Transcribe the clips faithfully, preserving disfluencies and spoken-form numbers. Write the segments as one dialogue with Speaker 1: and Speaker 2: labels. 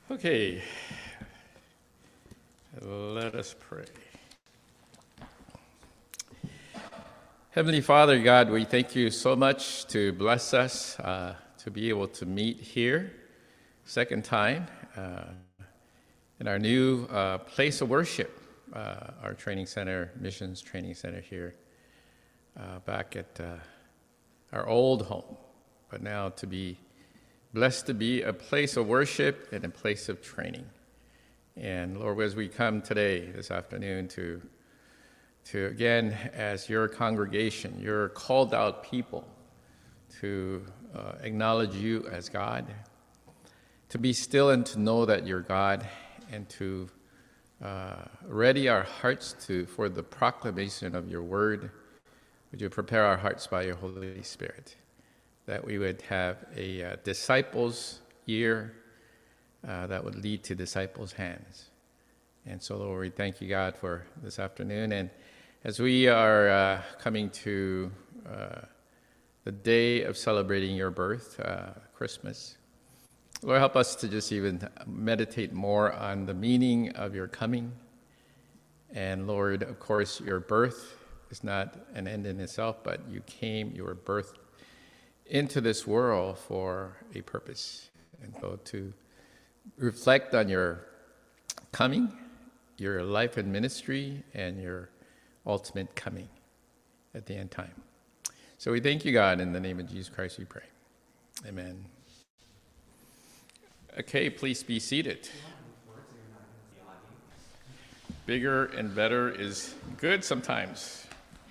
Speaker 1: Okay, let us pray. Heavenly Father, God, we thank you so much to bless us uh, to be able to meet here, second time, uh, in our new uh, place of worship, uh, our training center, missions training center here, uh, back at uh, our old home, but now to be blessed to be a place of worship and a place of training. And Lord, as we come today, this afternoon, to, to again, as your congregation, your called out people, to uh, acknowledge you as God, to be still and to know that you're God, and to uh, ready our hearts to for the proclamation of your word. Would you prepare our hearts by your Holy Spirit, that we would have a uh, disciples' year uh, that would lead to disciples' hands. And so, Lord, we thank you, God, for this afternoon. And as we are uh, coming to uh, the day of celebrating your birth, uh, Christmas, Lord, help us to just even meditate more on the meaning of your coming. And Lord, of course, your birth is not an end in itself, but you came, you were birthed into this world for a purpose. And so to reflect on your coming, your life and ministry, and your ultimate coming at the end time. So we thank you, God, in the name of Jesus Christ we pray. Amen. Okay, please be seated. Bigger and better is good sometimes.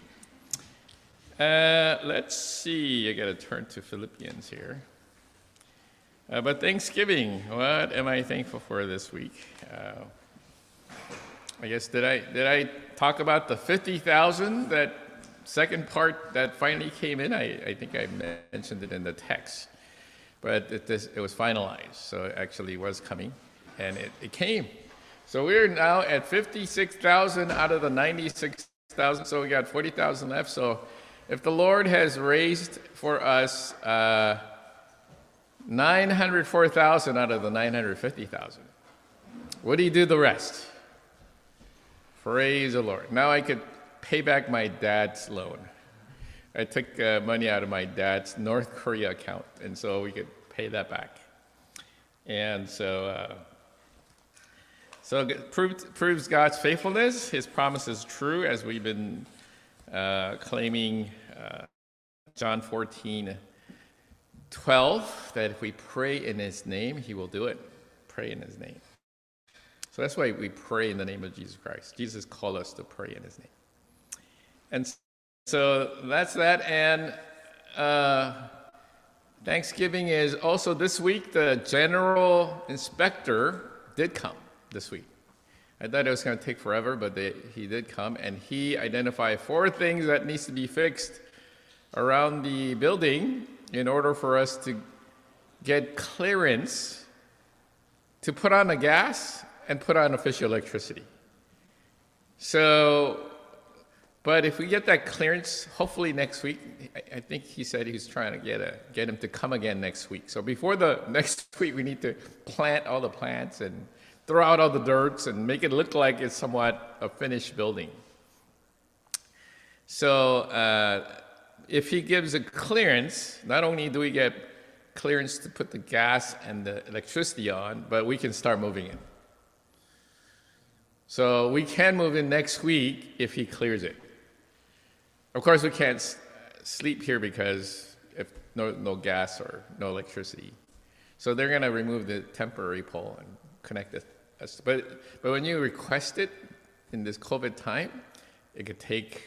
Speaker 1: Uh, let's see, I gotta turn to Philippians here. Uh, but Thanksgiving, what am I thankful for this week? Uh, I guess, did I did I talk about the fifty thousand, that second part that finally came in? I, I think I mentioned it in the text, but it, this, it was finalized, so it actually was coming, and it, it came. So we're now at fifty-six thousand out of the ninety-six thousand, so we got forty thousand left. So if the Lord has raised for us uh, nine hundred four thousand out of the nine hundred fifty thousand, what do you do the rest? Praise the Lord. Now I could pay back my dad's loan. I took uh, money out of my dad's North Korea account, and so we could pay that back. And so, uh, so it proves, proves God's faithfulness. His promise is true, as we've been Uh, claiming uh, John fourteen twelve, that if we pray in his name, he will do it. Pray in his name. So that's why we pray in the name of Jesus Christ. Jesus called us to pray in his name. And so that's that. And uh, Thanksgiving is also this week. The general inspector did come this week. I thought it was going to take forever, but they, he did come, and he identified four things that needs to be fixed around the building in order for us to get clearance to put on the gas and put on official electricity. So, but if we get that clearance, hopefully next week, I, I think he said he was trying to get a, get him to come again next week. So before the next week, we need to plant all the plants and throw out all the dirt and make it look like it's somewhat a finished building. So uh, if he gives a clearance, not only do we get clearance to put the gas and the electricity on, but we can start moving in. So we can move in next week if he clears it. Of course, we can't s- sleep here because if no, no gas or no electricity. So they're gonna remove the temporary pole and connect it. But, but when you request it in this COVID time, it could take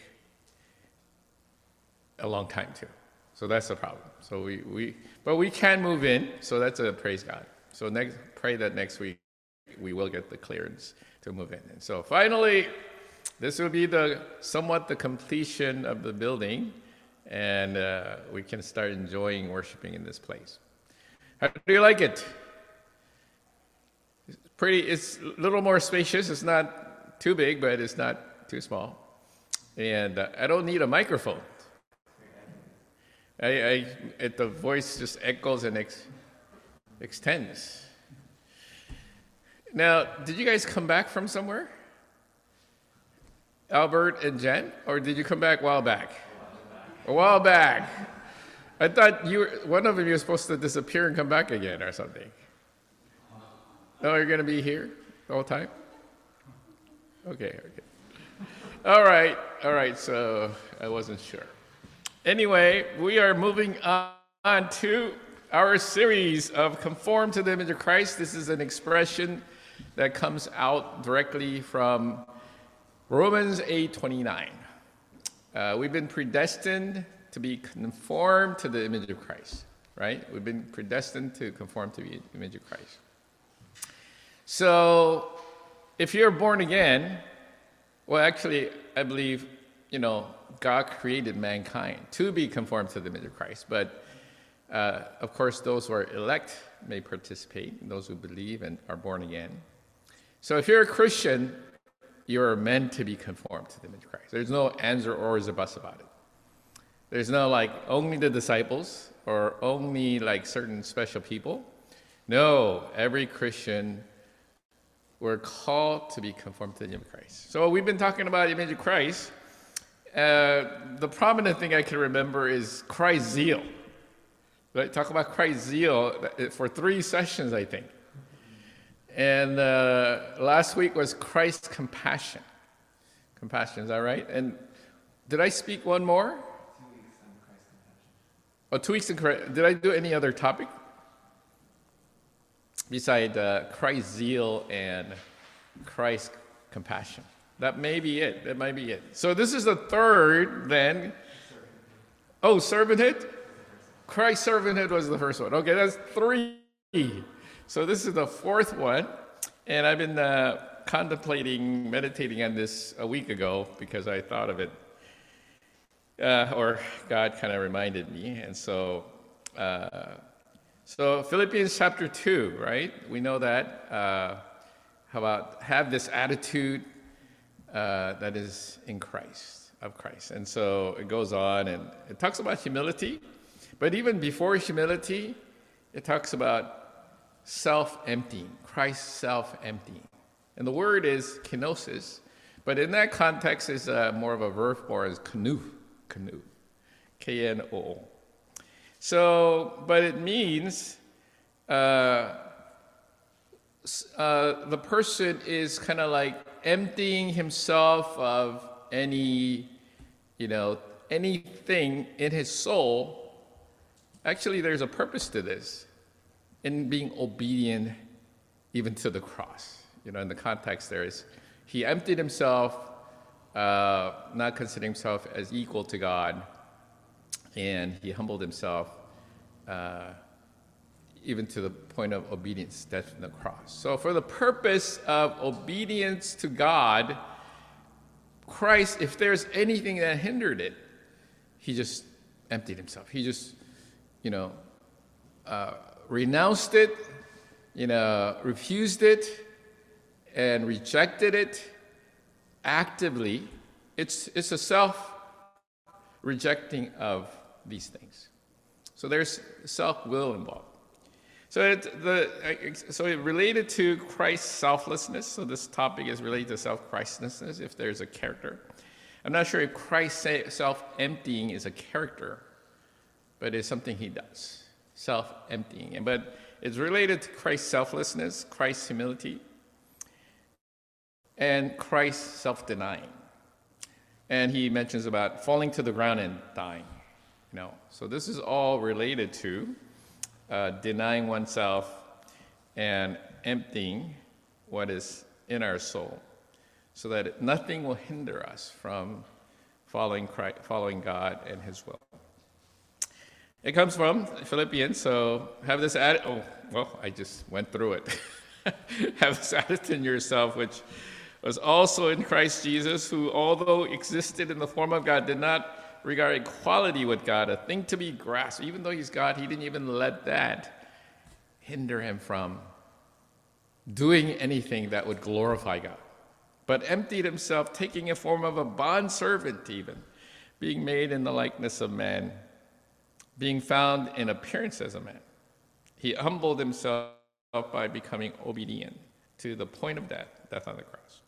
Speaker 1: a long time too. So that's the problem. So we, we but we can move in, so that's a praise God. So next, pray that next week we will get the clearance to move in. And so finally, this will be the somewhat the completion of the building, and uh, we can start enjoying worshiping in this place. How do you like it? Pretty, it's a little more spacious. It's not too big, but it's not too small. And uh, I don't need a microphone. I, I it, the voice just echoes and ex, extends. Now, did you guys come back from somewhere? Albert and Jen? Or did you come back a while back? A while back. I thought you were, one of you was supposed to disappear and come back again or something. No, you're going to be here the whole time? Okay, okay. All right, all right, so I wasn't sure. Anyway, we are moving on to our series of Conform to the Image of Christ. This is an expression that comes out directly from Romans eight twenty-nine. Uh, we've been predestined to be conformed to the image of Christ, right? We've been predestined to conform to the image of Christ. So if you're born again, well, actually, I believe, you know, God created mankind to be conformed to the image of Christ. But, uh, of course, those who are elect may participate, those who believe and are born again. So if you're a Christian, you're meant to be conformed to the image of Christ. There's no ands or ors or buts about it. There's no like only the disciples or only like certain special people. No, every Christian, we're called to be conformed to the image of Christ. So we've been talking about the image of Christ. Uh, the prominent thing I can remember is Christ's zeal. Right? Talk about Christ's zeal for three sessions, I think. And uh, last week was Christ's compassion. Compassion, is that right? And did I speak one more? Oh, two weeks in Christ. Did I do any other topic? Besides uh, Christ's zeal and Christ's compassion. That may be it. That might be it. So this is the third then. Oh, servanthood? Christ's servanthood was the first one. Okay, that's three. So this is the fourth one, and I've been uh, contemplating, meditating on this a week ago because I thought of it, uh, or God kind of reminded me. And so, uh, so Philippians chapter two, right? We know that. Uh, how about have this attitude uh, that is in Christ, of Christ. And so it goes on, and it talks about humility, but even before humility, it talks about self-emptying, Christ's self-emptying. And the word is kenosis, but in that context is uh, more of a verb or as kanu, kanu, K N O O. So, but it means uh, uh, the person is kind of like emptying himself of any, you know, anything in his soul. Actually, there's a purpose to this. In being obedient even to the cross. You know, in the context there is, he emptied himself, uh, not considering himself as equal to God, and he humbled himself uh, even to the point of obedience, death on the cross. So for the purpose of obedience to God, Christ, if there's anything that hindered it, he just emptied himself. He just, you know, uh, renounced it, you know, refused it, and rejected it actively. It's, it's a self-rejecting of these things. So there's self-will involved. So it, the, so it related to Christ's selflessness. So this topic is related to self-Christlessness, if there's a character. I'm not sure if Christ's self-emptying is a character, but it's something he does. Self-emptying, but it's related to Christ's selflessness, Christ's humility, and Christ's self-denying. And he mentions about falling to the ground and dying. You know, so this is all related to uh, denying oneself and emptying what is in our soul, so that nothing will hinder us from following Christ, following God and His will. It comes from Philippians, so have this attitude. Oh, well, I just went through it. Have this attitude in yourself, which was also in Christ Jesus, who, although existed in the form of God, did not regard equality with God a thing to be grasped. Even though he's God, he didn't even let that hinder him from doing anything that would glorify God, but emptied himself, taking a form of a bondservant even, being made in the likeness of man, being found in appearance as a man. He humbled himself by becoming obedient to the point of death, death on the cross.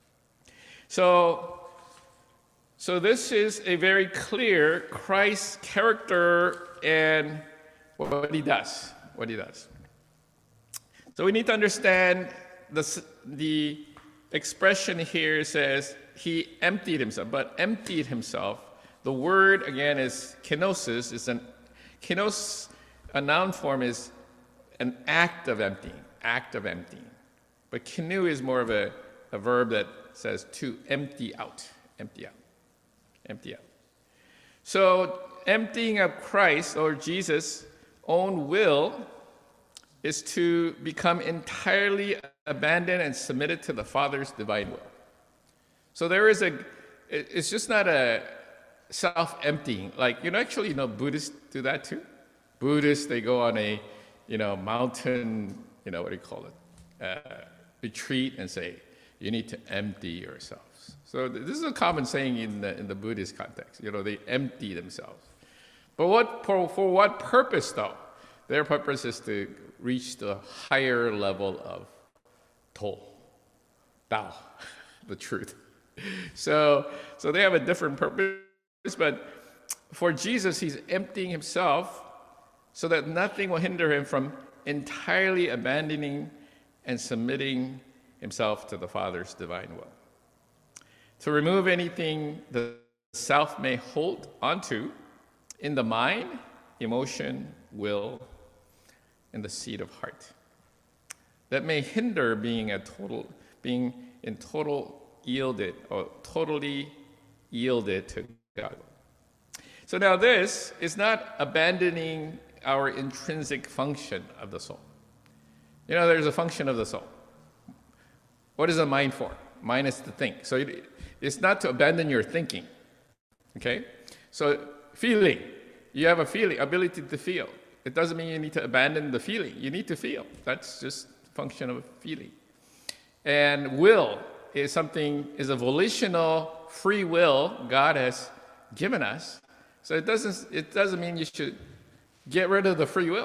Speaker 1: So, so this is a very clear Christ's character and what he does, what he does. So we need to understand the, the expression here says he emptied himself, but emptied himself. The word again is kenosis. Is an kenos, a noun form is an act of emptying, act of emptying. But kenu is more of a, a verb that says to empty out, empty out, empty out. So emptying of Christ or Jesus' own will is to become entirely abandoned and submitted to the Father's divine will. So there is a, it's just not a self-emptying. Like, you know, actually, you know, Buddhists do that too. Buddhists, they go on a, you know, mountain, you know, what do you call it, uh, retreat and say, you need to empty yourselves. So this is a common saying in the, in the Buddhist context. You know, they empty themselves. But what for, for what purpose, though? Their purpose is to reach the higher level of To, Tao, the truth. So, so they have a different purpose, but for Jesus, he's emptying himself so that nothing will hinder him from entirely abandoning and submitting himself to the Father's divine will. To remove anything the self may hold onto in the mind, emotion, will, and the seat of heart that may hinder being a total, being in total yielded or totally yielded to God. So now this is not abandoning our intrinsic function of the soul. You know, there's a function of the soul. What is the mind for? Mind is to think. So it, it's not to abandon your thinking. Okay? So feeling. You have a feeling, ability to feel. It doesn't mean you need to abandon the feeling. You need to feel. That's just a function of feeling. And will is something, is a volitional free will God has given us. So it doesn't, it doesn't mean you should get rid of the free will.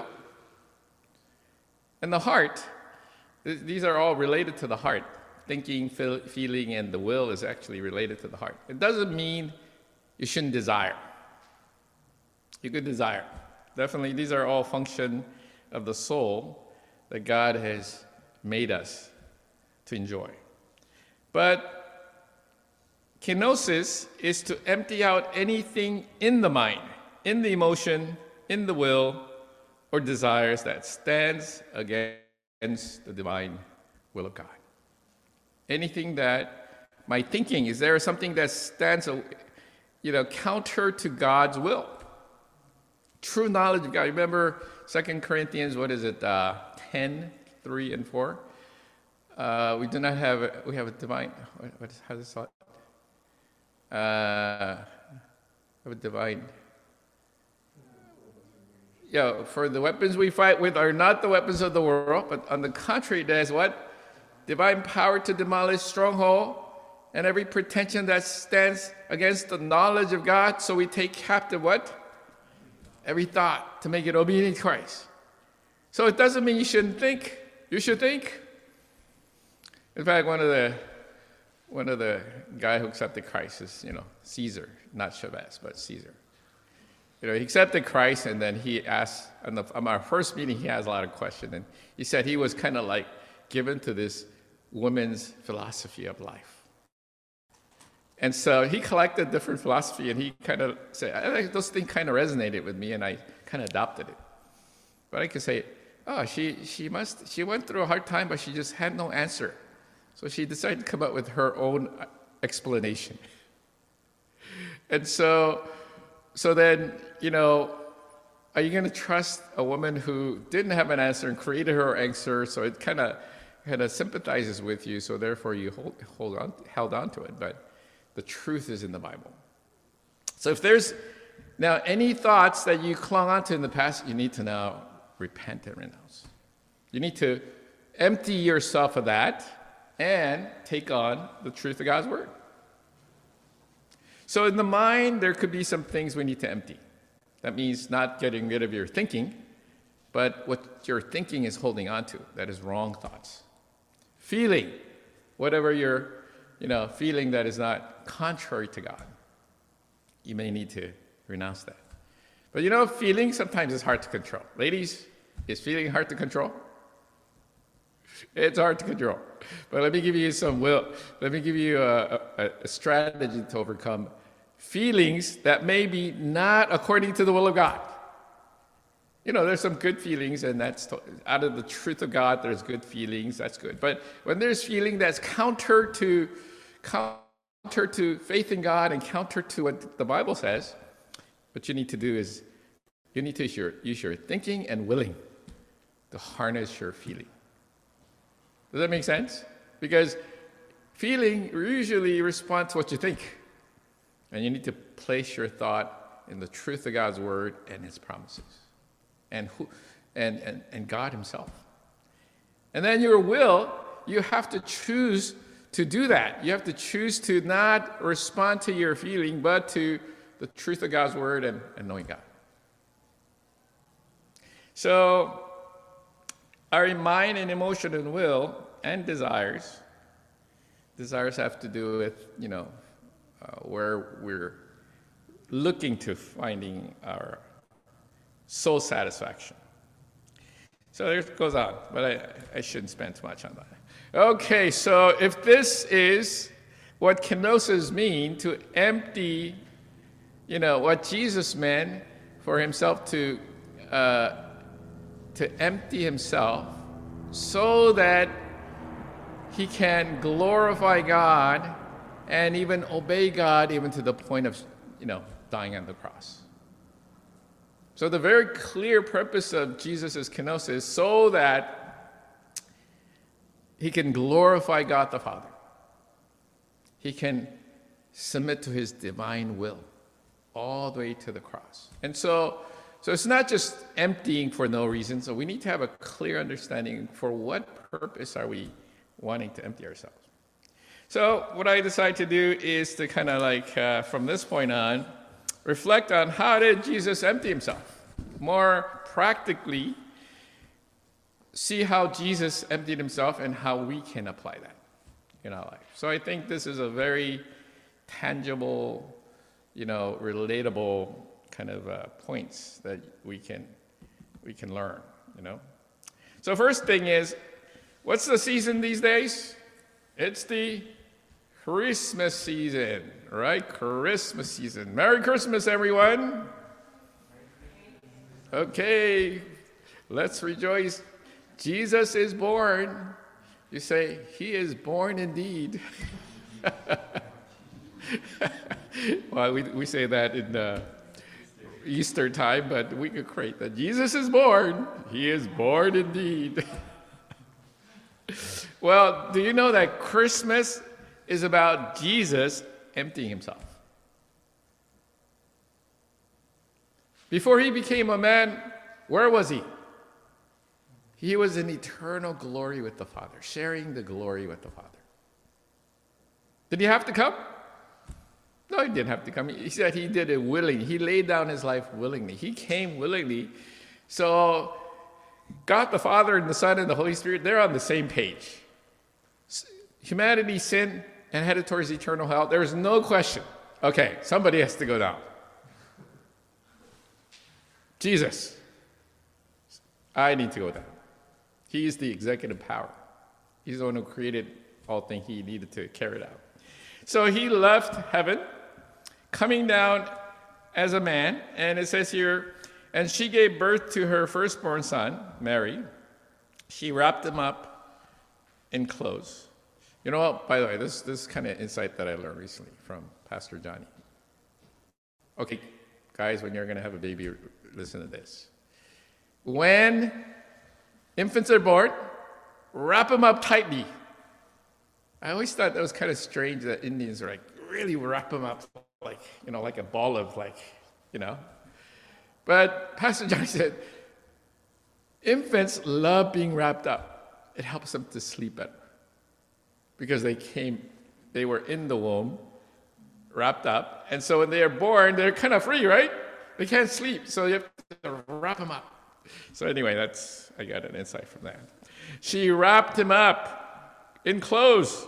Speaker 1: And the heart, th- these are all related to the heart. Thinking, feel, feeling, and the will is actually related to the heart. It doesn't mean you shouldn't desire. You could desire. Definitely, these are all function of the soul that God has made us to enjoy. But kenosis is to empty out anything in the mind, in the emotion, in the will, or desires that stands against the divine will of God. Anything that my thinking, is there something that stands, you know, counter to God's will? True knowledge of God. Remember Second Corinthians, what is it, uh, ten, three and four? Uh, we do not have, a, we have a divine, what, what is, how is it? Uh, have a divine, yeah, for the weapons we fight with are not the weapons of the world, but on the contrary, there's what? Divine power to demolish stronghold and every pretension that stands against the knowledge of God. So we take captive what? Every thought to make it obedient to Christ. So it doesn't mean you shouldn't think. You should think. In fact, one of the one of the guy who accepted Christ is, you know, Caesar, not Chavez, but Caesar. You know, he accepted Christ, and then he asked, on, the, on our first meeting, he has a lot of questions, and he said he was kind of like given to this woman's philosophy of life. And so he collected different philosophy, and he kind of said, I think those things kind of resonated with me, and I kind of adopted it. But I could say, oh, she, she must, she went through a hard time, but she just had no answer. So she decided to come up with her own explanation. And so, so then, you know, are you going to trust a woman who didn't have an answer and created her answer? So it kind of kind of sympathizes with you. So therefore, you hold hold on held on to it. But the truth is in the Bible. So if there's now any thoughts that you clung onto in the past, you need to now repent and renounce. You need to empty yourself of that and take on the truth of God's word. So in the mind, there could be some things we need to empty. That means not getting rid of your thinking, but what your thinking is holding on to. That is wrong thoughts. feeling, whatever you're, you know, feeling that is not contrary to God, you may need to renounce that. But you know, feeling sometimes is hard to control. Ladies, is feeling hard to control? It's hard to control. But let me give you some will. Let me give you a, a, a strategy to overcome feelings that may be not according to the will of God. You know, there's some good feelings, and that's to, out of the truth of God, there's good feelings, that's good. But when there's feeling that's counter to counter to faith in God and counter to what the Bible says, what you need to do is you need to use your, use your thinking and willing to harness your feeling. Does that make sense? Because feeling usually responds to what you think. And you need to place your thought in the truth of God's word and his promises. And who and, and, and God himself. And then your will, you have to choose to do that. You have to choose to not respond to your feeling, but to the truth of God's word and, and knowing God. So our mind and emotion and will and desires, desires have to do with, you know, uh, where we're looking to finding our soul satisfaction. So there it goes on, but I, I shouldn't spend too much on that. Okay, so if this is what kenosis mean, to empty, you know, what Jesus meant for himself to uh, to empty himself so that he can glorify God and even obey God even to the point of, you know, dying on the cross. So the very clear purpose of Jesus' kenosis is so that he can glorify God the Father. He can submit to his divine will all the way to the cross. And so, so it's not just emptying for no reason. So we need to have a clear understanding for what purpose are we wanting to empty ourselves. So what I decided to do is to kind of like, uh, from this point on, reflect on how did Jesus empty himself? More practically, see how Jesus emptied himself and how we can apply that in our life. So I think this is a very tangible, you know, relatable kind of uh, points that we can we can learn, you know. So first thing is, what's the season these days? It's the Christmas season, right? Christmas season. Merry Christmas, everyone. Okay, let's rejoice. Jesus is born. You say, he is born indeed. Well, we, we say that in uh, Easter time, but we could create that. Jesus is born. He is born indeed. Well, do you know that Christmas is about Jesus emptying himself? Before he became a man, where was he? He was in eternal glory with the Father, sharing the glory with the Father. Did he have to come? No, he didn't have to come. He said he did it willingly. He laid down his life willingly. He came willingly. So God the Father and the Son and the Holy Spirit, they're on the same page. Humanity sinned and headed towards eternal hell. There was no question. Okay, somebody has to go down. Jesus, I need to go down. He is the executive power. He's the one who created all things. He needed to carry it out. So he left heaven, coming down as a man, and it says here, and she gave birth to her firstborn son, Mary. She wrapped him up in clothes. You know what, by the way, this, this is kind of insight that I learned recently from Pastor Johnny. Okay, guys, when you're going to have a baby, listen to this. When infants are born, wrap them up tightly. I always thought that was kind of strange that Indians are like, really wrap them up like, you know, like a ball of like, you know. But Pastor Johnny said, infants love being wrapped up. It helps them to sleep better. Because they came, they were in the womb, wrapped up. And so when they are born, they're kind of free, right? They can't sleep, so you have to wrap them up. So anyway, that's, I got an insight from that. She wrapped him up in clothes.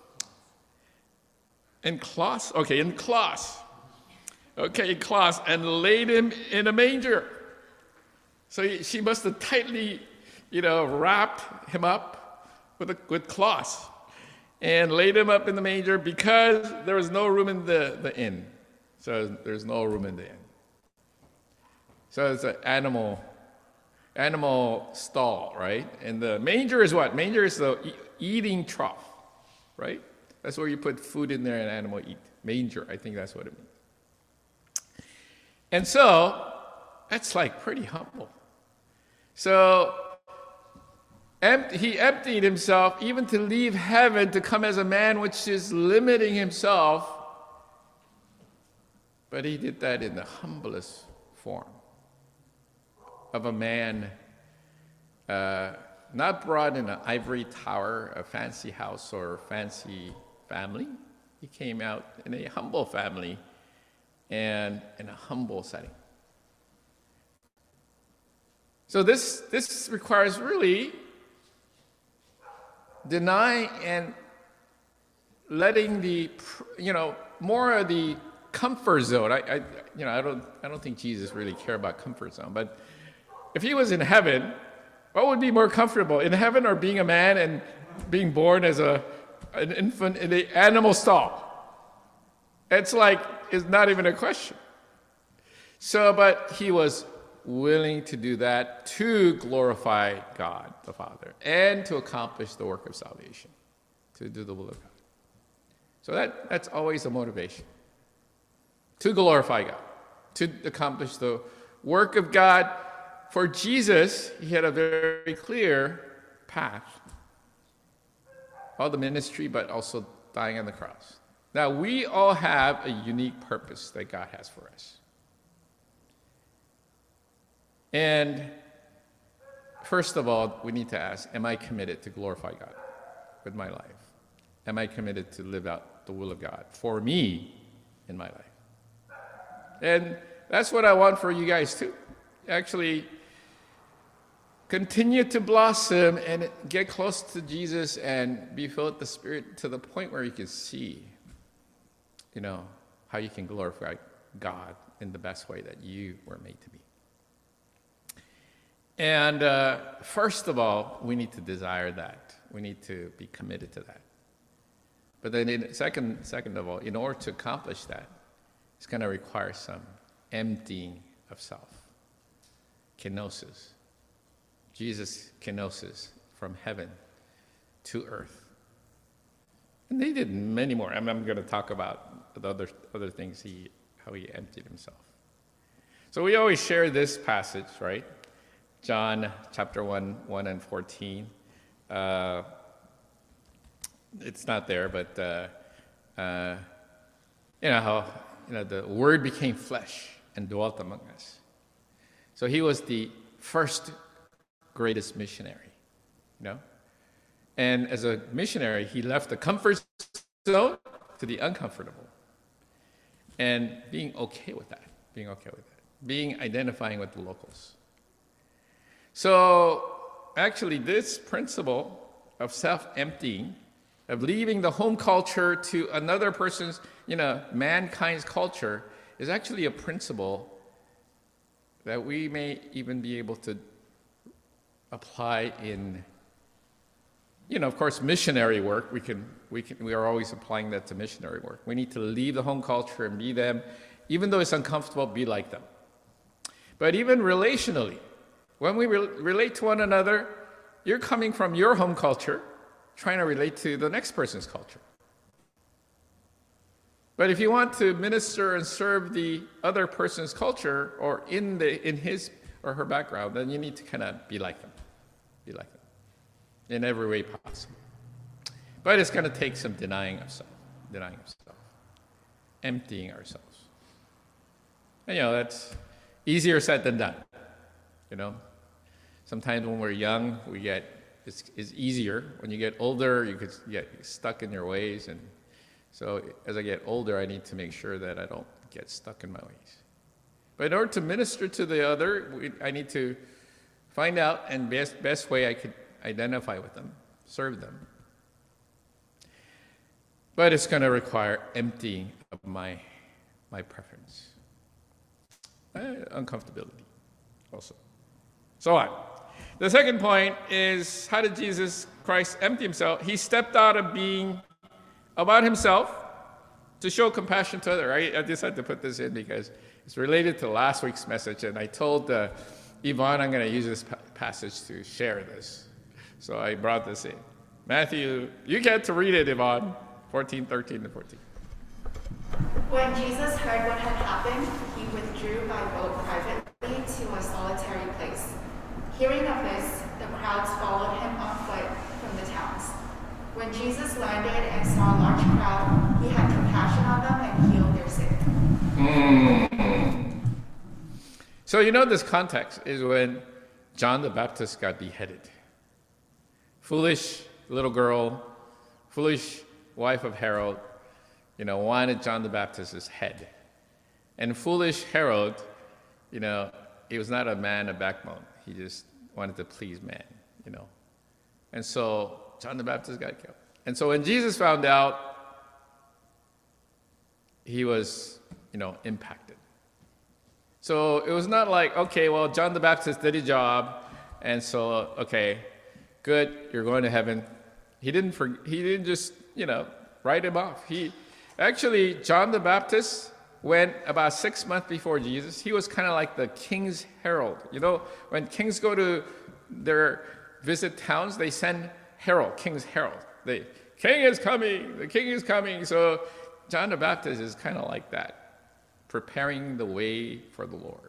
Speaker 1: In cloths? Okay, in cloths. Okay, in cloths, and laid him in a manger. So he, she must have tightly, you know, wrapped him up with, a, with cloths and laid him up in the manger because there was no room in the, the inn. So there's no room in the inn. So it's an animal, animal stall, right? And the manger is what? Manger is the e- eating trough, right? That's where you put food in there and animal eat. Manger, I think that's what it means. And so, that's like pretty humble. So, empty, he emptied himself even to leave heaven to come as a man, which is limiting himself. But he did that in the humblest form of a man uh, not brought in an ivory tower, a fancy house, or fancy family. He came out in a humble family and in a humble setting. So this, this requires really denying and letting the, you know, more of the comfort zone. I, I, you know, I don't, I don't think Jesus really cared about comfort zone. But if he was in heaven, what would be more comfortable, in heaven or being a man and being born as a an infant in the animal stall? It's like, it's not even a question. So, but he was willing to do that to glorify God the Father and to accomplish the work of salvation, to do the will of God. So that, that's always a motivation, to glorify God, to accomplish the work of God. For Jesus, he had a very clear path. All the ministry, but also dying on the cross. Now, we all have a unique purpose that God has for us. And first of all, we need to ask, am I committed to glorify God with my life? Am I committed to live out the will of God for me in my life? And that's what I want for you guys too. Actually, continue to blossom and get close to Jesus and be filled with the Spirit to the point where you can see, you know, how you can glorify God in the best way that you were made to be. And uh, first of all, we need to desire that. We need to be committed to that. But then in second, second of all, in order to accomplish that, it's going to require some emptying of self. Kenosis. Jesus' kenosis from heaven to earth. And they did many more. I'm, I'm going to talk about the other, other things, he, how he emptied himself. So we always share this passage, right? John chapter one, one and fourteen. Uh, it's not there, but uh, uh, you know how you know the Word became flesh and dwelt among us. So he was the first greatest missionary, you know? And as a missionary, he left the comfort zone to the uncomfortable. And being okay with that, being okay with that, being identifying with the locals. So actually this principle of self-emptying, of leaving the home culture to another person's, you know, mankind's culture, is actually a principle that we may even be able to apply in, you know, of course, missionary work. We can, we can, we are always applying that to missionary work. We need to leave the home culture and be them, even though it's uncomfortable, be like them. But even relationally, when we re- relate to one another, you're coming from your home culture, trying to relate to the next person's culture. But if you want to minister and serve the other person's culture, or in the in his or her background, then you need to kind of be like them. Be like them in every way possible. But it's going to take some denying of self, denying of self, emptying ourselves. And, you know, that's easier said than done. You know, sometimes when we're young, we get it's, it's easier. When you get older, you could get stuck in your ways. And so as I get older, I need to make sure that I don't get stuck in my ways. But in order to minister to the other, we, I need to find out and best best way I could identify with them, serve them, but it's going to require emptying of my, my preference. Uh, uncomfortability also. So on. The second point is, how did Jesus Christ empty himself? He stepped out of being about himself to show compassion to others. Right? I just had to put this in because it's related to last week's message, and I told uh, Yvonne I'm going to use this pa- passage to share this. So I brought this in. Matthew, you get to read it, Yvonne, fourteen, thirteen to fourteen.
Speaker 2: When Jesus heard what had happened, he withdrew by boat privately to a solitary place. Hearing of this, the crowds followed him on foot from the towns. When Jesus landed and saw a large crowd, he had compassion on them and healed their sick.
Speaker 1: Mm. So you know this context is when John the Baptist got beheaded. Foolish little girl, foolish wife of Herod, you know, wanted John the Baptist's head. And foolish Herod, you know, he was not a man of backbone. He just wanted to please man, you know. And so John the Baptist got killed. And so when Jesus found out, he was, you know, impacted. So it was not like, okay, well, John the Baptist did his job, and so, okay, good, you're going to heaven. He didn't, for, he didn't just, you know, write him off. He actually, John the Baptist went about six months before Jesus. He was kind of like the king's herald. You know, when kings go to their visit towns, they send herald, king's herald. The king is coming, the king is coming. So John the Baptist is kind of like that, preparing the way for the Lord.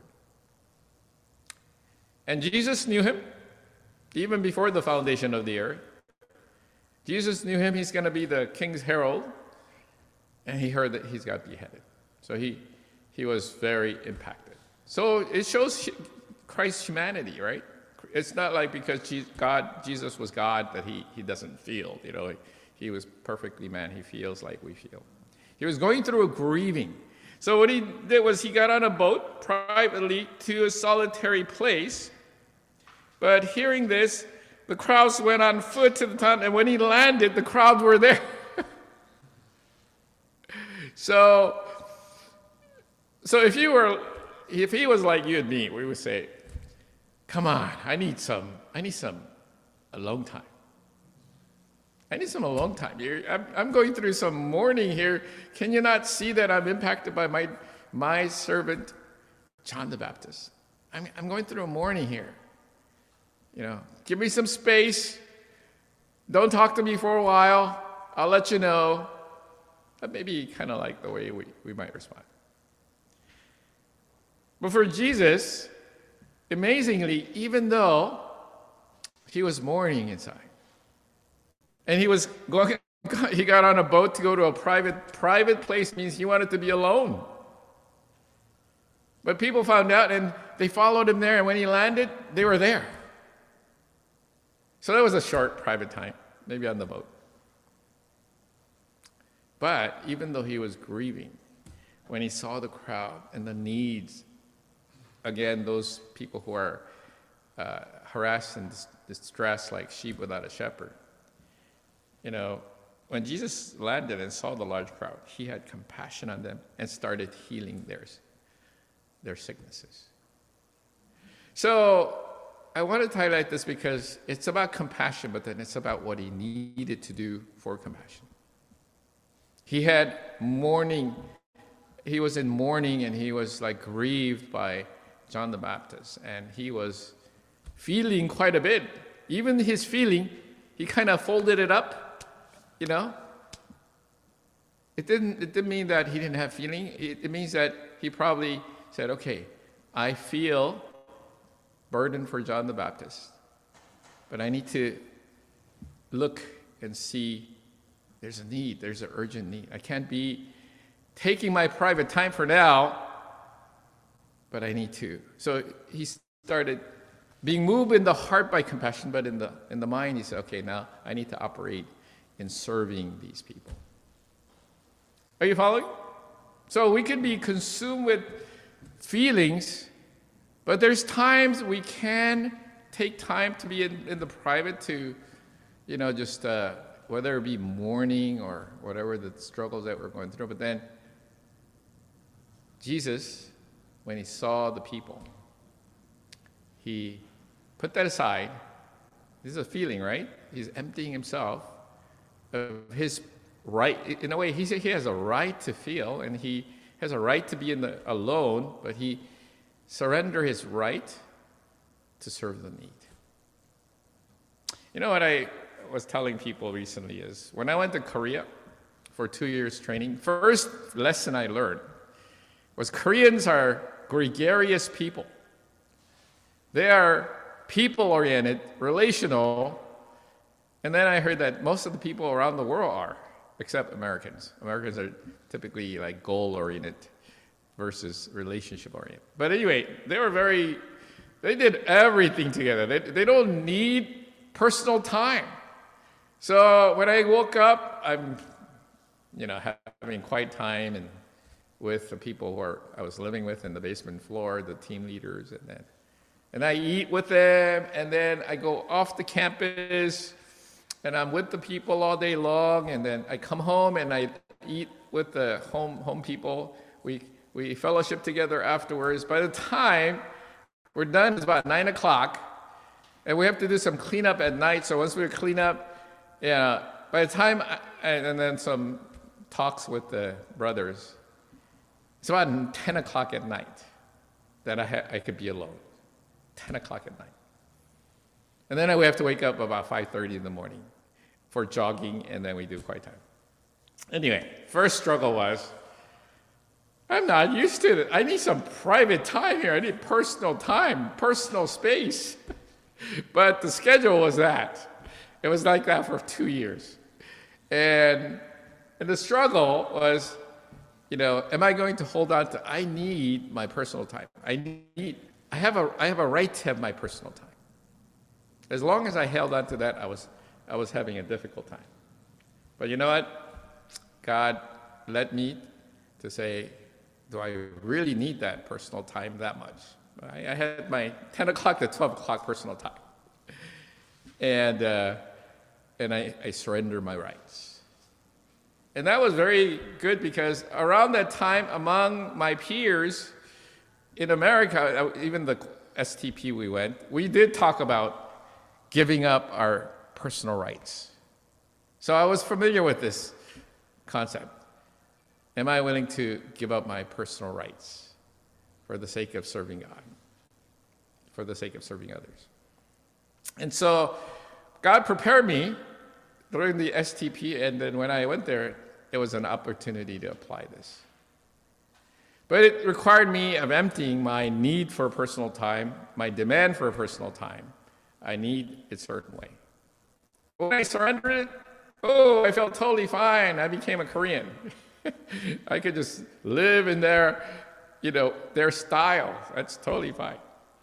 Speaker 1: And Jesus knew him even before the foundation of the earth. Jesus knew him, he's going to be the king's herald, and he heard that he's got beheaded. So he, he was very impacted. So it shows Christ's humanity, right? It's not like because God, Jesus was God that he, he doesn't feel. You know, he, he was perfectly man. He feels like we feel. He was going through a grieving. So what he did was he got on a boat privately to a solitary place. But hearing this, the crowds went on foot to the town, and when he landed, the crowds were there. so, so if you were, if he was like you and me, we would say, "Come on, I need some, I need some alone time. I need some alone time. You're, I'm, I'm going through some mourning here. Can you not see that I'm impacted by my my servant, John the Baptist? I'm, I'm going through a mourning here. You know, give me some space. Don't talk to me for a while. I'll let you know." That may be kind of like the way we, we might respond. But for Jesus, amazingly, even though he was mourning inside, and he was going, he got on a boat to go to a private private place, means he wanted to be alone. But people found out, and they followed him there, and when he landed, they were there. So that was a short private time, maybe on the boat. But even though he was grieving, when he saw the crowd and the needs, again, those people who are uh, harassed and dis- distressed like sheep without a shepherd, you know, when Jesus landed and saw the large crowd, he had compassion on them and started healing theirs, their sicknesses. So I wanted to highlight this because it's about compassion, but then it's about what he needed to do for compassion. He had mourning, he was in mourning, and he was like grieved by John the Baptist, and he was feeling quite a bit. Even his feeling, he kind of folded it up, you know. It didn't, it didn't mean that he didn't have feeling. It, it means that he probably said, okay, I feel burden for John the Baptist, but I need to look and see there's a need, there's an urgent need. I can't be taking my private time for now, but I need to. So he started being moved in the heart by compassion, but in the in the mind he said, okay, now I need to operate in serving these people. Are you following? So we can be consumed with feelings, but there's times we can take time to be in, in the private to, you know, just uh, whether it be mourning or whatever the struggles that we're going through. But then Jesus, when he saw the people, he put that aside. This is a feeling, right? He's emptying himself of his right. In a way, he he has a right to feel, and he has a right to be in the, alone, but he surrendered his right to serve the need. You know what I was telling people recently is, when I went to Korea for two years training, first lesson I learned was Koreans are gregarious people. They are people-oriented, relational, and then I heard that most of the people around the world are, except Americans. Americans are typically like goal-oriented versus relationship-oriented. But anyway, they were very, they did everything together. They, they don't need personal time. So when I woke up, I'm, you know, having quiet time and with the people who are, I was living with in the basement floor, the team leaders, and then, and I eat with them, and then I go off the campus, and I'm with the people all day long, and then I come home and I eat with the home home people. We we fellowship together afterwards. By the time we're done, it's about nine o'clock, and we have to do some cleanup at night. So once we clean up, yeah, by the time, I, and then some talks with the brothers, it's about ten o'clock at night that I, ha- I could be alone. ten o'clock at night. And then we have to wake up about five thirty in the morning for jogging, and then we do quiet time. Anyway, first struggle was, I'm not used to it. I need some private time here. I need personal time, personal space. But the schedule was that. It was like that for two years. And, and the struggle was, you know, am I going to hold on to, I need my personal time. I need, I have a, I have a right to have my personal time. As long as I held on to that, I was, I was having a difficult time. But you know what? God led me to say, do I really need that personal time that much? I, I had my ten o'clock to twelve o'clock personal time. And, uh, and I, I surrendered my rights. And that was very good because around that time, among my peers in America, even the S T P we went, we did talk about giving up our personal rights. So I was familiar with this concept. Am I willing to give up my personal rights for the sake of serving God, for the sake of serving others? And so God prepared me during the S T P, and then when I went there, it was an opportunity to apply this. But it required me of emptying my need for personal time, my demand for personal time. I need it a certain way. When I surrendered it, oh, I felt totally fine. I became a Korean. I could just live in their, you know, their style. That's totally fine.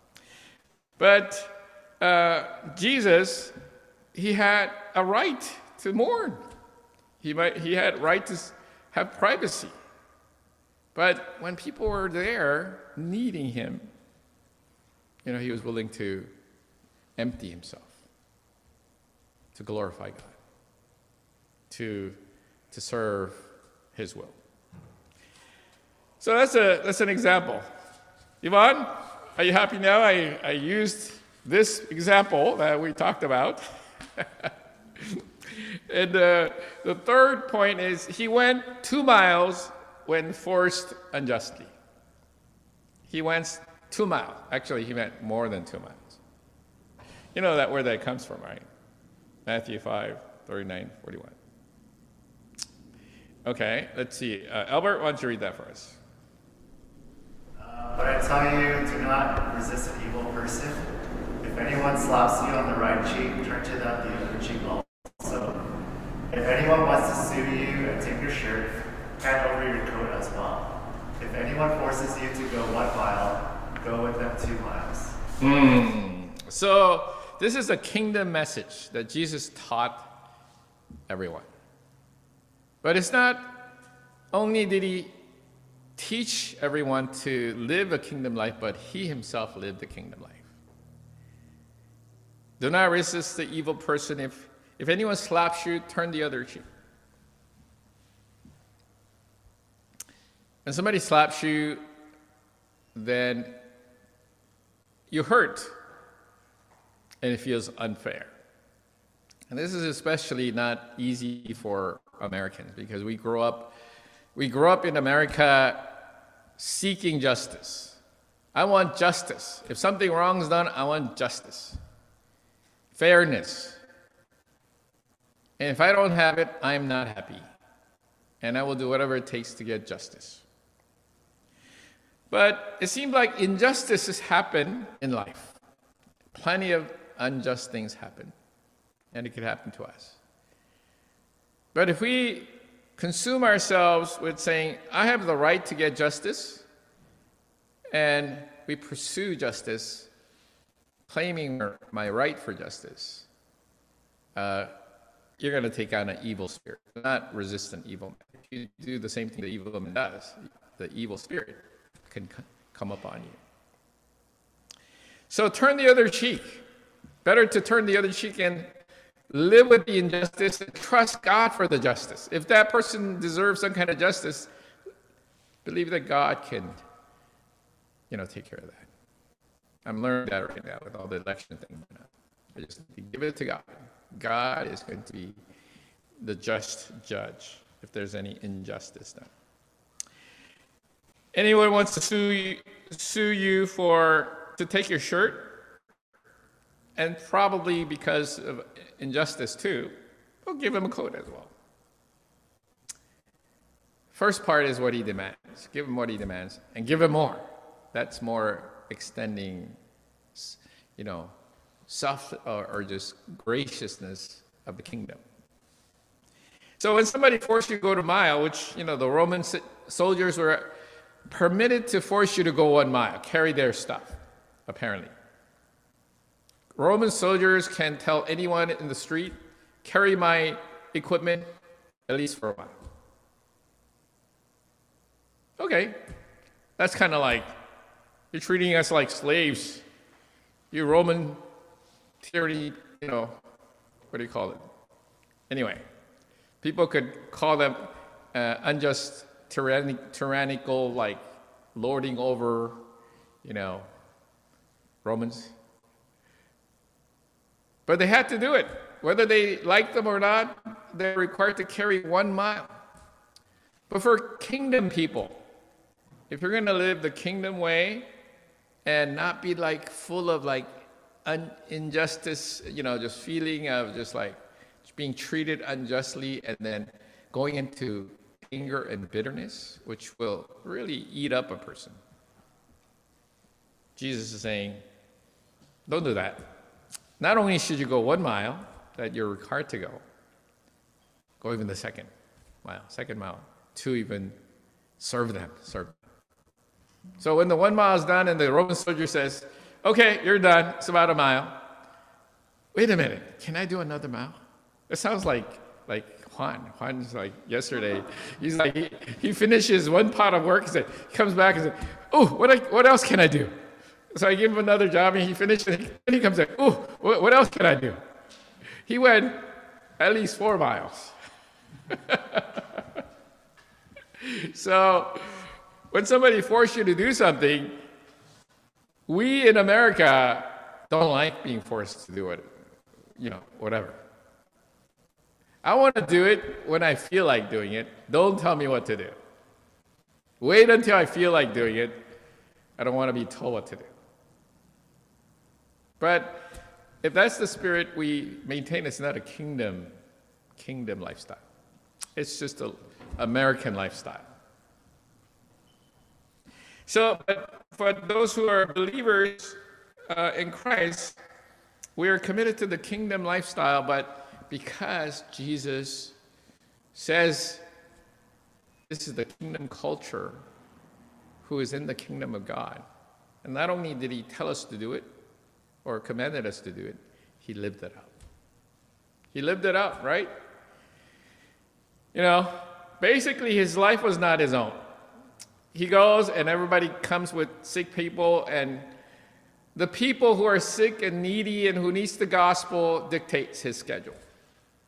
Speaker 1: But uh, Jesus, he had a right to mourn. He might, he had right to have privacy. But when people were there needing him, you know, he was willing to empty himself to glorify God, to, to serve his will. So that's a that's an example. Yvonne, are you happy now? I, I used this example that we talked about. And uh, the third point is he went two miles when forced unjustly. He went two miles. Actually, he went more than two miles. You know that where that comes from, right? Matthew five, thirty-nine, forty-one. Okay, let's see. Uh, Albert, why don't you read that for us?
Speaker 3: Uh, but I tell you, do not resist an evil person. If anyone slaps you on the right cheek, turn to them the other cheek also. If anyone wants to sue you and take your shirt, hand over your coat as well. If anyone forces you to go one mile, go with them two miles.
Speaker 1: Mm. So this is a kingdom message that Jesus taught everyone. But it's not only did he teach everyone to live a kingdom life, but he himself lived the kingdom life. Do not resist the evil person. If, If anyone slaps you, turn the other cheek. When somebody slaps you, then you hurt, and it feels unfair. And this is especially not easy for Americans because we grow up, we grow up in America seeking justice. I want justice. If something wrong is done, I want justice, fairness. And if I don't have it, I'm not happy. And I will do whatever it takes to get justice. But it seems like injustices happen in life. Plenty of unjust things happen. And it could happen to us. But if we consume ourselves with saying, I have the right to get justice, and we pursue justice, claiming my right for justice, uh, you're going to take on an evil spirit, not resistant evil man. If you do the same thing the evil man does, the evil spirit can c- come upon you. So turn the other cheek. Better to turn the other cheek and live with the injustice and trust God for the justice. If that person deserves some kind of justice, believe that God can, you know, take care of that. I'm learning that right now with all the election things. I just need to give it to God. God is going to be the just judge if there's any injustice done. Anyone wants to sue you, sue you for to take your shirt, and probably because of injustice too, we'll give him a coat as well. First part is what he demands. Give him what he demands, and give him more. That's more extending, you know, soft or, or just graciousness of the kingdom. So when somebody forced you to go to mile, which, you know, the Roman soldiers were permitted to force you to go one mile, carry their stuff, apparently. Roman soldiers can tell anyone in the street, carry my equipment at least for a mile. Okay, that's kind of like, you're treating us like slaves. You Roman tyranny, you know, what do you call it? Anyway, people could call them uh, unjust, tyrannic, tyrannical, like lording over, you know, Romans. But they had to do it. Whether they liked them or not, they're required to carry one mile. But for kingdom people, if you're going to live the kingdom way and not be like full of like un- injustice, you know, just feeling of just like being treated unjustly and then going into anger and bitterness, which will really eat up a person. Jesus is saying, don't do that. Not only should you go one mile that you're required to go, go even the second mile, second mile, to even serve them, serve them. So when the one mile is done and the Roman soldier says, okay, you're done, it's about a mile. Wait a minute, can I do another mile? It sounds like like Juan. Juan's like yesterday. He's like, he, he finishes one part of work, he, said, he comes back and says, oh, what, I, what else can I do? So I give him another job and he finished it. And he comes back, oh, what, what else can I do? He went at least four miles. So when somebody forces you to do something, we in America don't like being forced to do it, you know, whatever. I want to do it when I feel like doing it. Don't tell me what to do. Wait until I feel like doing it. I don't want to be told what to do. But if that's the spirit we maintain, it's not a kingdom, kingdom lifestyle. It's just an American lifestyle. So, but for those who are believers uh, in Christ, we are committed to the kingdom lifestyle, but because Jesus says this is the kingdom culture who is in the kingdom of God. And not only did he tell us to do it or commanded us to do it, he lived it out. He lived it out, right? You know, basically his life was not his own. He goes and everybody comes with sick people, and the people who are sick and needy and who needs the gospel dictates his schedule.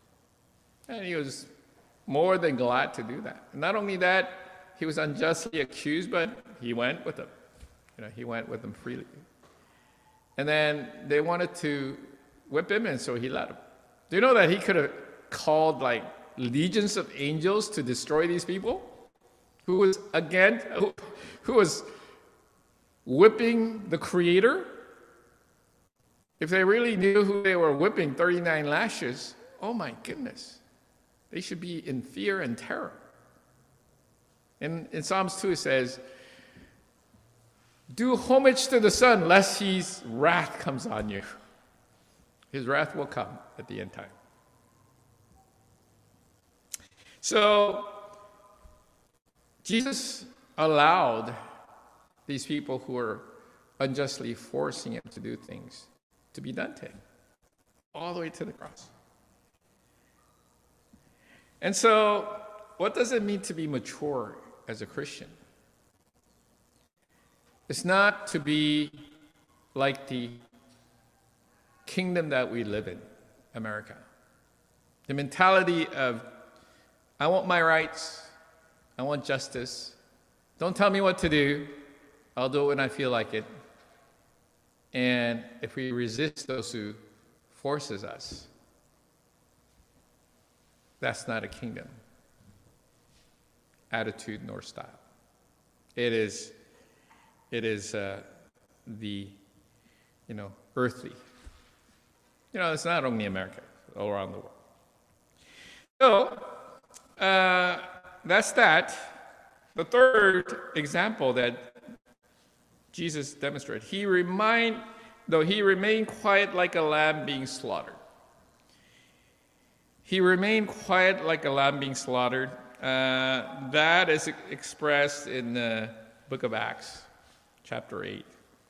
Speaker 1: And he was more than glad to do that. Not only that, he was unjustly accused, but he went with them. You know, he went with them freely. And then they wanted to whip him, and so he let them. Do you know that he could have called like legions of angels to destroy these people? Who was, again, who, who was whipping the Creator? If they really knew who they were whipping, thirty-nine lashes, oh my goodness. They should be in fear and terror. And in Psalms two it says, do homage to the Son, lest his wrath comes on you. His wrath will come at the end time. So, Jesus allowed these people who were unjustly forcing him to do things to be done to him, all the way to the cross. And so, what does it mean to be mature as a Christian? It's not to be like the kingdom that we live in, America. The mentality of, I want my rights, I want justice, don't tell me what to do, I'll do it when I feel like it. And if we resist those who forces us, that's not a kingdom attitude nor style. It is, it is uh, the, you know, earthly. You know, it's not only America, all around the world. So, uh, that's that. The third example that Jesus demonstrated, he remind, though he remained quiet like a lamb being slaughtered. He remained quiet like a lamb being slaughtered. Uh, that is expressed in the book of Acts, chapter eight.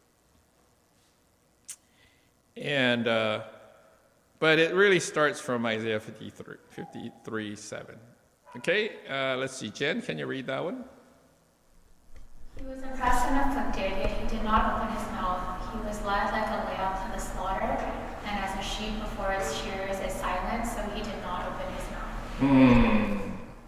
Speaker 1: And, uh, but it really starts from Isaiah fifty-three, fifty-three seven. Okay, uh, let's see. Jen, can you read that one?
Speaker 4: He was oppressed and afflicted, yet he did not open his mouth. He was led like a lamb to the slaughter, and as a sheep before its shearers is silent, so he did not open his mouth.
Speaker 1: Hmm.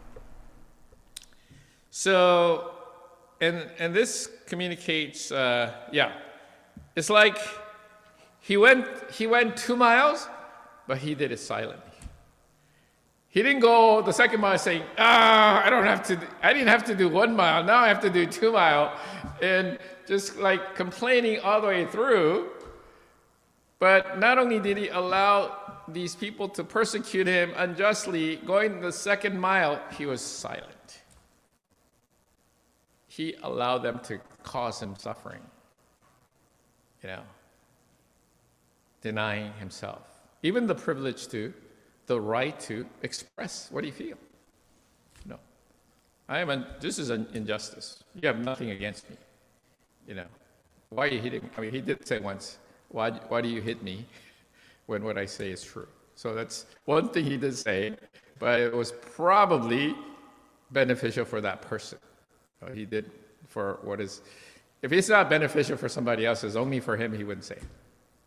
Speaker 1: So, and and this communicates, uh, yeah, it's like he went he went two miles, but he did it silently. He didn't go the second mile saying, ah, I don't have to, I didn't have to do one mile, now I have to do two mile, and just like complaining all the way through. But not only did he allow these people to persecute him unjustly, going the second mile, he was silent. He allowed them to cause him suffering, you know, denying himself. Even the privilege to, the right to express what he feels. No, I am. An, this is an injustice. You have nothing against me. You know, why are you hitting? I mean, he did say once, "Why? Why do you hit me when what I say is true?" So that's one thing he did say, but it was probably beneficial for that person. Uh, he did for what is. If it's not beneficial for somebody else, it's only for him. He wouldn't say it.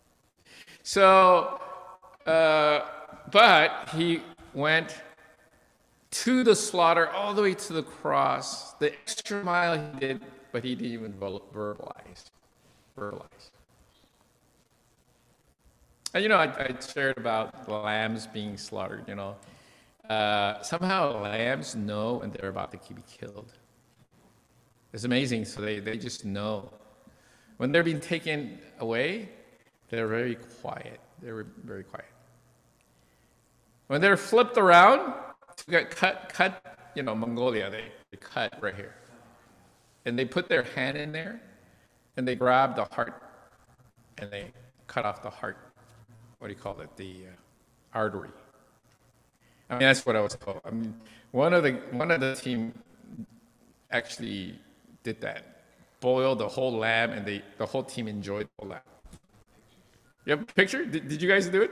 Speaker 1: So. Uh, But he went to the slaughter, all the way to the cross. The extra mile he did, but he didn't even verbalize. Verbalize. And you know, I, I shared about the lambs being slaughtered. You know, uh, somehow lambs know when they're about to be killed. It's amazing. So they they just know when they're being taken away. They're very quiet. They're very quiet. When they're flipped around to get cut, cut, you know, Mongolia, they, they cut right here. And they put their hand in there, and they grab the heart, and they cut off the heart. What do you call it? The uh, artery. I mean, that's what I was told. I mean, one of the one of the team actually did that. Boiled the whole lamb, and they the whole team enjoyed the whole lamb. You have a picture? Did, did you guys do it?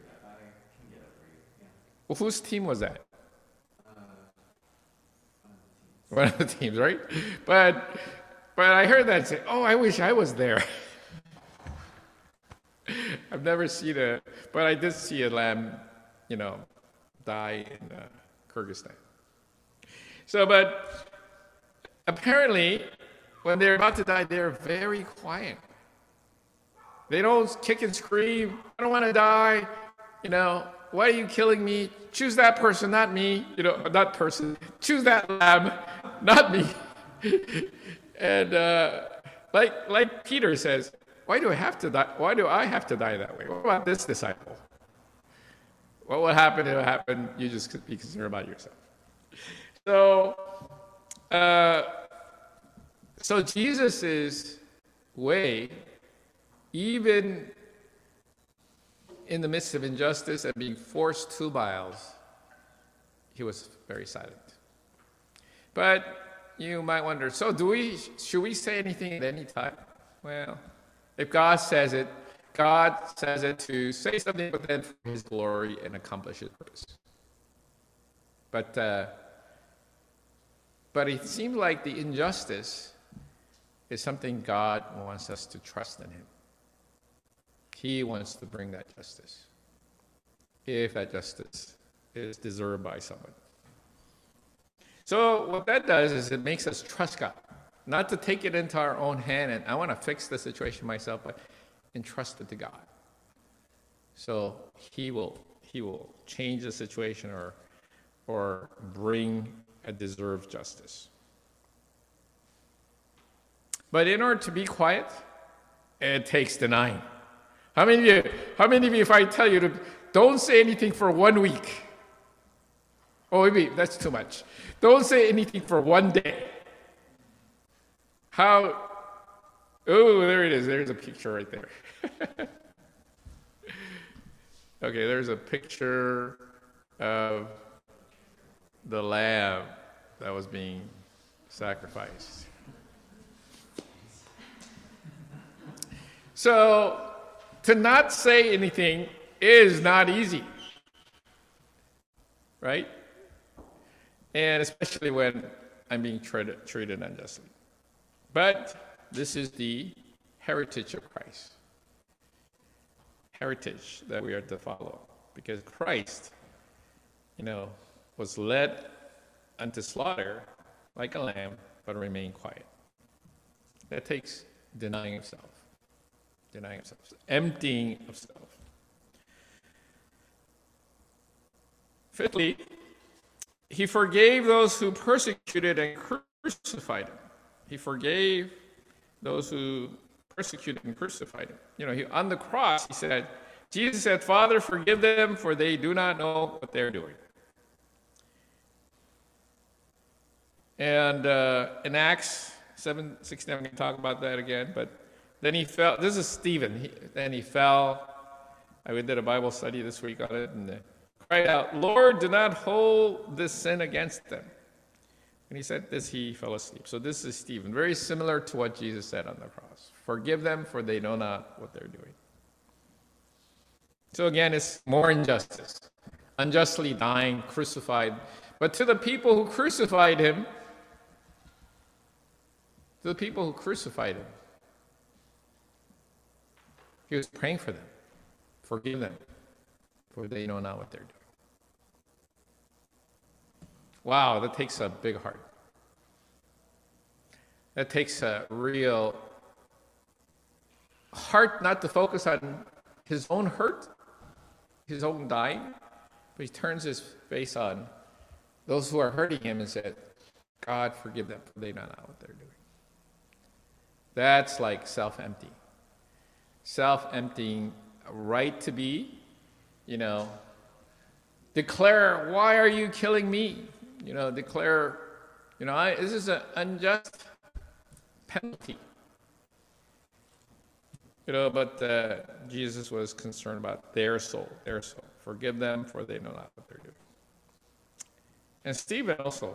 Speaker 1: Well, whose team was that? Uh, one of the teams, right? But but I heard that say, oh, I wish I was there. I've never seen a, but I did see a lamb, you know, die in uh, Kyrgyzstan. So, but apparently, when they're about to die, they're very quiet. They don't kick and scream, I don't want to die, you know, why are you killing me? Choose that person, not me, you know, not person. Choose that lamb, not me. And uh, like like Peter says, why do I have to die? Why do I have to die that way? What about this disciple? What will happen if it happen? You just be concerned about yourself. So, uh, so Jesus' way, even in the midst of injustice and being forced to miles, he was very silent. But you might wonder, so do we, should we say anything at any time? Well, if God says it, God says it to say something, but then for his glory and accomplish his purpose. But, uh, but it seems like the injustice is something God wants us to trust in him. He wants to bring that justice, if that justice is deserved by someone. So what that does is it makes us trust God, not to take it into our own hand and I want to fix the situation myself, but entrust it to God. So he will he will change the situation or or bring a deserved justice. But in order to be quiet, it takes denying. How many of you, how many of you, if I tell you to don't say anything for one week? Oh, maybe that's too much. Don't say anything for one day. How, oh, there it is. There's a picture right there. Okay, there's a picture of the lamb that was being sacrificed. So, to not say anything is not easy, right? And especially when I'm being treated, treated unjustly. But this is the heritage of Christ. Heritage that we are to follow. Because Christ, you know, was led unto slaughter like a lamb, but remained quiet. That takes denying himself. Denying himself. Emptying of self. Fifthly, he forgave those who persecuted and crucified him. He forgave those who persecuted and crucified him. You know, he, on the cross, he said, Jesus said, Father, forgive them, for they do not know what they're doing. And uh, in Acts seven sixteen, I'm going to talk about that again, but then he fell. This is Stephen. He, then he fell. I did a Bible study this week on it, and uh, cried out, Lord, do not hold this sin against them. When he said this, he fell asleep. So this is Stephen, very similar to what Jesus said on the cross. Forgive them, for they know not what they're doing. So again, it's more injustice. Unjustly dying, crucified. But to the people who crucified him, to the people who crucified him, he was praying for them. Forgive them, for they know not what they're doing. Wow, that takes a big heart. That takes a real heart not to focus on his own hurt, his own dying, but he turns his face on those who are hurting him and said, God, forgive them, for they know not what they're doing. That's like self-emptying. Self-emptying, right to be, you know, declare, why are you killing me? You know, declare, you know, I, this is an unjust penalty. You know, but uh, Jesus was concerned about their soul, their soul. Forgive them, for they know not what they're doing. And Stephen also.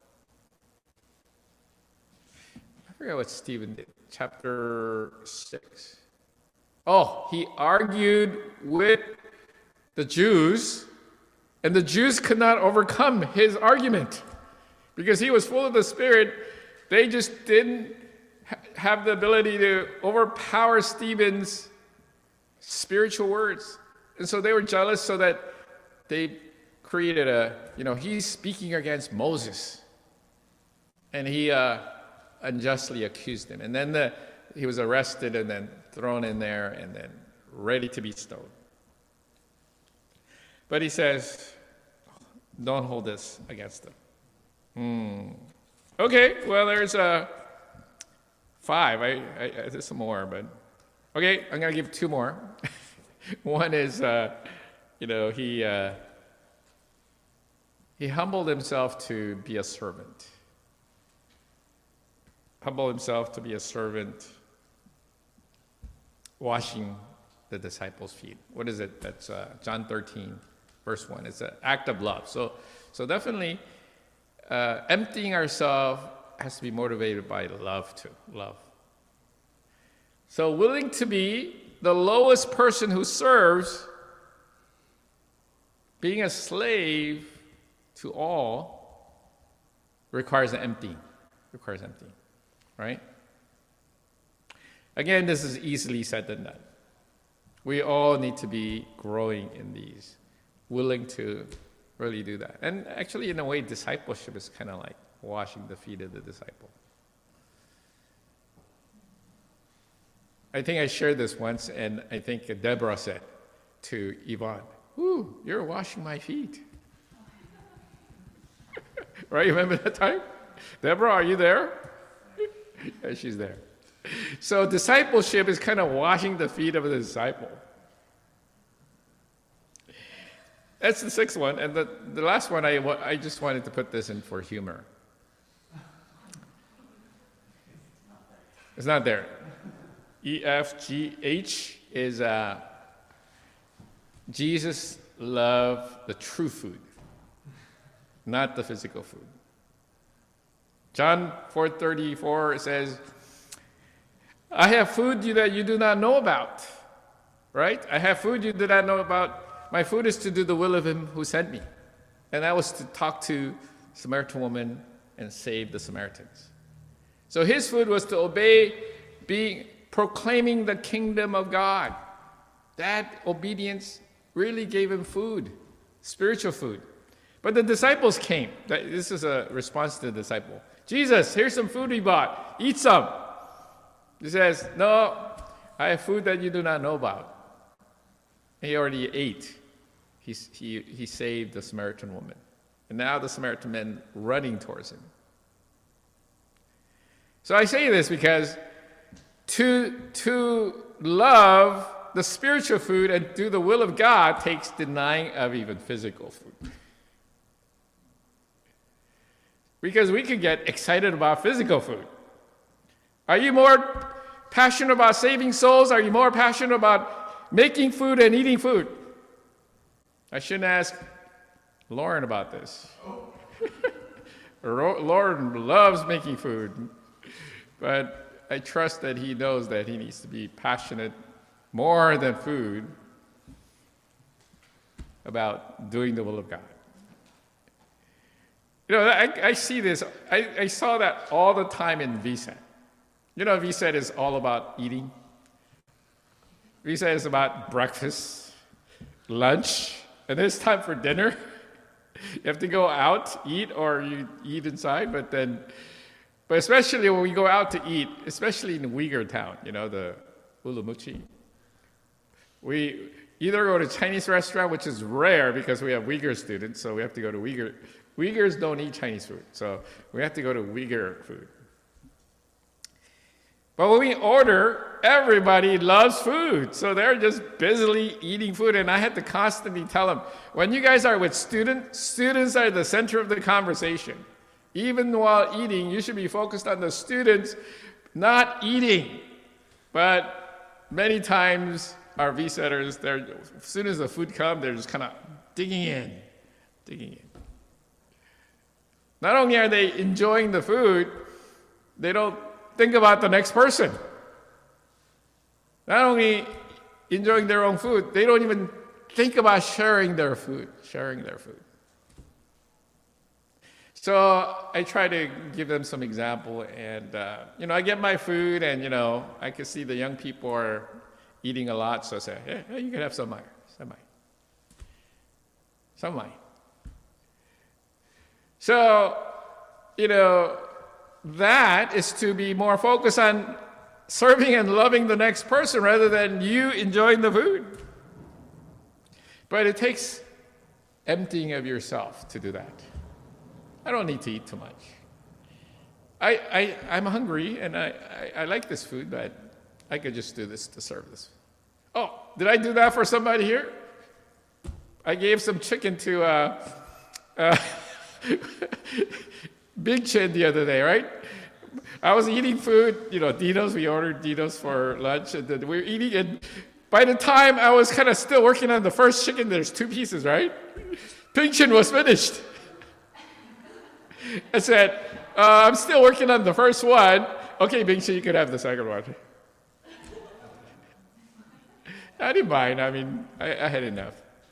Speaker 1: I forget what Stephen did. Chapter six. Oh, he argued with the Jews, and the Jews could not overcome his argument because he was full of the Spirit. They just didn't ha- have the ability to overpower Stephen's spiritual words. And so they were jealous so that they created a, you know, he's speaking against Moses. And he uh, unjustly accused him. And then the, he was arrested and then thrown in there and then ready to be stoned. But he says, don't hold this against them. Hmm. Okay, well, there's uh, five. I, I, there's some more, but okay, I'm going to give two more. One is, uh, you know, he uh, he humbled himself to be a servant. Humbled himself to be a servant, washing the disciples' feet. What is it? That's uh, John thirteen, verse one. It's an act of love. So, so definitely, uh, emptying ourselves has to be motivated by love too. Love. So, willing to be the lowest person who serves, being a slave to all, requires an emptying. Requires emptying, right? Again, this is easily said than done. We all need to be growing in these, willing to really do that. And actually, in a way, discipleship is kind of like washing the feet of the disciple. I think I shared this once, and I think Deborah said to Yvonne, "Ooh, you're washing my feet." Right? You remember that time? Deborah, are you there? Yeah, she's there. So discipleship is kind of washing the feet of the disciple. That's the sixth one. And the, the last one, I, I just wanted to put this in for humor. It's not there. E F G H is uh, Jesus loved the true food, not the physical food. John four thirty-four says, I have food that you do not know about, right? I have food you do not know about. My food is to do the will of him who sent me. And that was to talk to the Samaritan woman and save the Samaritans. So his food was to obey, being proclaiming the kingdom of God. That obedience really gave him food, spiritual food. But the disciples came. This is a response to the disciple. Jesus, here's some food we bought. Eat some. He says, no, I have food that you do not know about. He already ate. He, he, he saved the Samaritan woman. And now the Samaritan men running towards him. So I say this because to, to love the spiritual food and do the will of God takes denying of even physical food. Because we can get excited about physical food. Are you more passionate about saving souls? Are you more passionate about making food and eating food? I shouldn't ask Lauren about this. Lauren loves making food. But I trust that he knows that he needs to be passionate more than food about doing the will of God. You know, I, I see this, I, I saw that all the time in V SAT. You know, V SAT is all about eating. V SAT is about breakfast, lunch, and there's time for dinner. You have to go out, eat, or you eat inside, but then, but especially when we go out to eat, especially in Uyghur town, you know, the Urumqi, we either go to Chinese restaurant, which is rare because we have Uyghur students, so we have to go to Uyghur. Uyghurs don't eat Chinese food, so we have to go to Uyghur food. But when we order, everybody loves food, so they're just busily eating food, and I had to constantly tell them, when you guys are with students, students are the center of the conversation. Even while eating, you should be focused on the students, not eating. But many times, our V SATers, they're, as soon as the food comes, they're just kind of digging in, digging in. Not only are they enjoying the food, they don't think about the next person. Not only enjoying their own food, they don't even think about sharing their food, sharing their food. So I try to give them some example, and uh, you know, I get my food, and you know, I can see the young people are eating a lot, so I say, hey, hey you can have some of mine, some of mine, some of mine. So, you know, that is to be more focused on serving and loving the next person rather than you enjoying the food. But it takes emptying of yourself to do that. I don't need to eat too much. I, I, I'm hungry and I, I, I like this food, but I could just do this to serve this. Oh, did I do that for somebody here? I gave some chicken to uh, uh, Big Chin the other day, right? I was eating food, you know, Dino's, we ordered Dino's for lunch, and then we were eating, and by the time I was kind of still working on the first chicken, there's two pieces, right? Big Chin was finished. I said, uh, I'm still working on the first one. Okay, Big Chin, you could have the second one. I didn't mind. I mean, I, I had enough.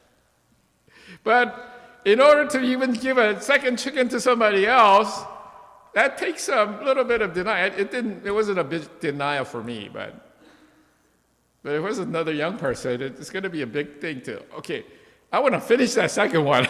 Speaker 1: But in order to even give a second chicken to somebody else, that takes a little bit of denial. It didn't. It wasn't a big denial for me, but but if it was another young person, it's going to be a big thing too. Okay, I want to finish that second one.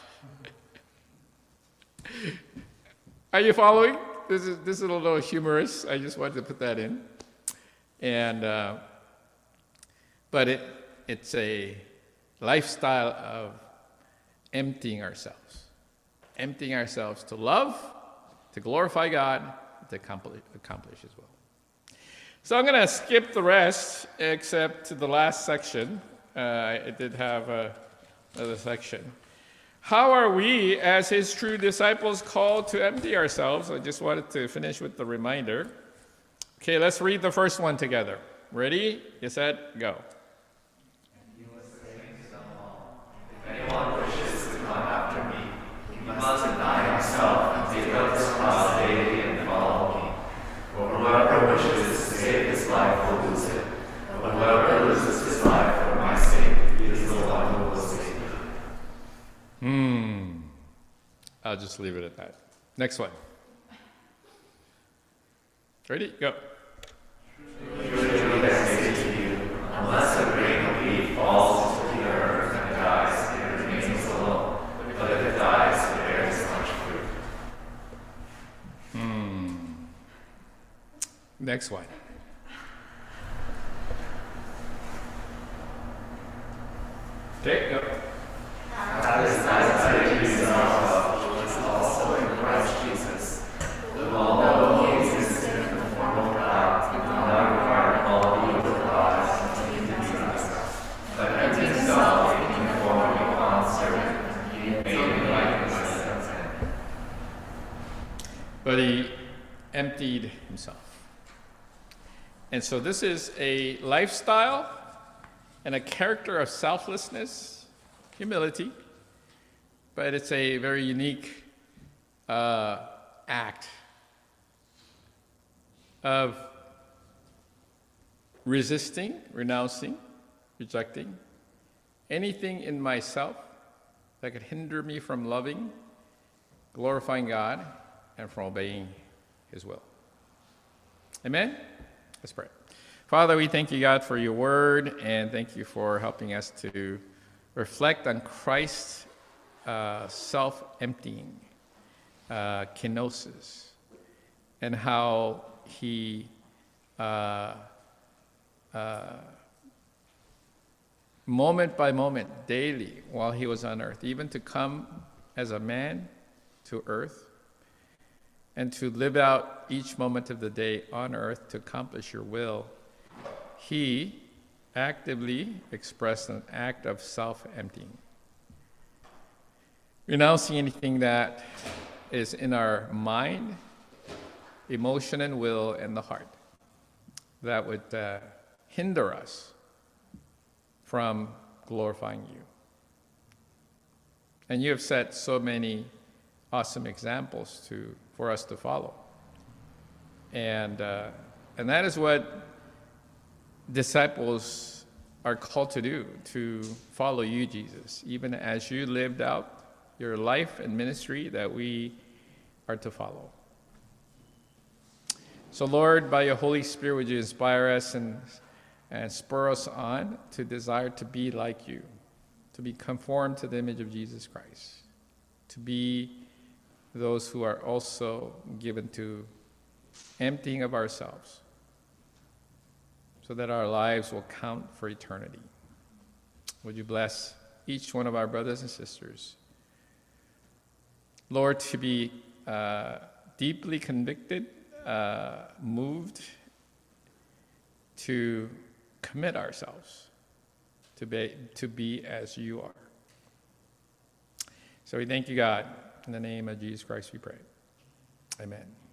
Speaker 1: Are you following? This is this is a little humorous. I just wanted to put that in, and uh, but it it's a lifestyle of emptying ourselves, emptying ourselves to love, to glorify God, to accomplish, accomplish as well. So I'm going to skip the rest except to the last section. Uh, I did have a, another section. How are we, as his true disciples, called to empty ourselves? I just wanted to finish with the reminder. Okay, let's read the first one together. Ready? Get set, go.
Speaker 3: And he was saying to them all, if anyone wishes to come after me, he must deny himself and take up his cross daily and follow me. For whoever wishes to save his life will lose it, but whoever loses his life for my sake, he is the one who will save it.
Speaker 1: Hmm. I'll just leave it at that. Next one. Ready? Go.
Speaker 3: Truly I say to you, unless a grain of wheat falls into the earth and dies, it remains alone. But if it dies, it bears much fruit.
Speaker 1: Hmm. Next one. Okay, go.
Speaker 3: That is that yourself, who is also in Christ Jesus, who although he existed in the form of God, did not regard equality with God as something to be grasped, but emptied himself, taking the form of a common servant, being made in the likeness of men.
Speaker 1: But he emptied himself. And so this is a lifestyle and a character of selflessness, humility, but it's a very unique uh, act of resisting, renouncing, rejecting anything in myself that could hinder me from loving, glorifying God, and from obeying his will. Amen? Let's pray. Father, we thank you, God, for your word, and thank you for helping us to reflect on Christ's uh, self-emptying, uh, kenosis, and how he uh, uh, moment by moment, daily, while he was on earth, even to come as a man to earth, and to live out each moment of the day on earth to accomplish your will, he actively expressed an act of self-emptying, renouncing anything that is in our mind, emotion, and will, and the heart that would uh, hinder us from glorifying you. And you have set so many awesome examples to for us to follow. And uh, and that is what disciples are called to do, to follow you, Jesus, even as you lived out your life and ministry that we are to follow. So Lord, by your Holy Spirit, would you inspire us and, and spur us on to desire to be like you, to be conformed to the image of Jesus Christ, to be those who are also given to emptying of ourselves so that our lives will count for eternity. Would you bless each one of our brothers and sisters, Lord, to be uh, deeply convicted, uh, moved to commit ourselves to be, to be as you are. So we thank you, God. In the name of Jesus Christ we pray. Amen.